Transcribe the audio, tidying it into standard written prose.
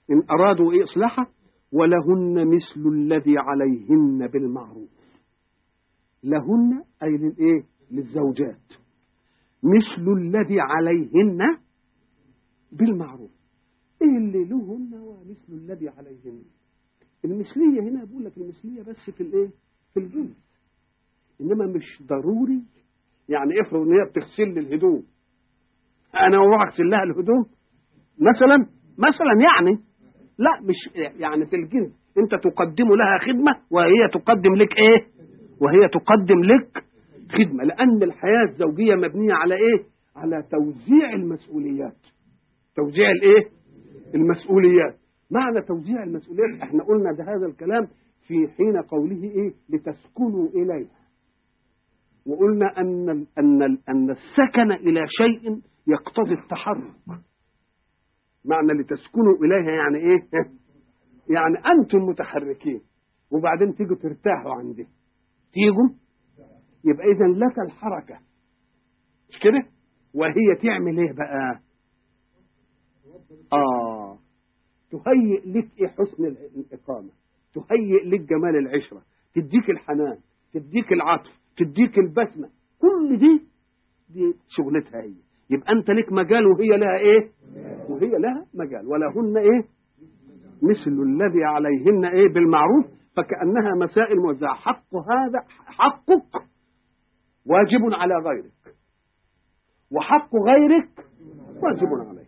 إن أرادوا إصلاحا ولهن مثل الذي عليهن بالمعروف. لهن أي للإيه؟ للزوجات. مثل الذي عليهن بالمعروف. إيه اللي لهن ومثل الذي عليهن؟ المثلية هنا بقول لك المثلية بس في الإيه؟ في الجنس، إنما مش ضروري. يعني افرض إن هي بتغسل لي الهدوم، أنا أروح أغسل لها الهدوم مثلا يعني لا، مش يعني في الجنس. أنت تقدم لها خدمة وهي تقدم لك إيه؟ وهي تقدم لك خدمة، لأن الحياة الزوجية مبنية على إيه؟ على توزيع المسؤوليات. توزيع الإيه؟ المسؤوليات. معنى توزيع المسؤوليات احنا قلنا ده هذا الكلام في حين قوله إيه؟ لتسكنوا إليها. وقلنا أن السكن إلى شيء يقتضي التحرك. معنى لتسكنوا إليها يعني إيه؟ يعني أنتم متحركين وبعدين تيجوا ترتاحوا عنده، تيجوا يبقى إذن لك الحركة، مش كده؟ وهي تعمل إيه بقى؟ تهيئ لك إيه؟ حسن الإقامة، تهيئ لك جمال العشرة، تديك الحنان، تديك العطف، تديك البسمة. كل دي شغلتها هي. يبقى أنت لك مجال وهي لها إيه؟ وهي لها مجال. ولهن إيه؟ مثل الذي عليهن إيه؟ بالمعروف. فكأنها مسائل موزعة. حق هذا حقك واجب على غيرك، وحق غيرك واجب عليك.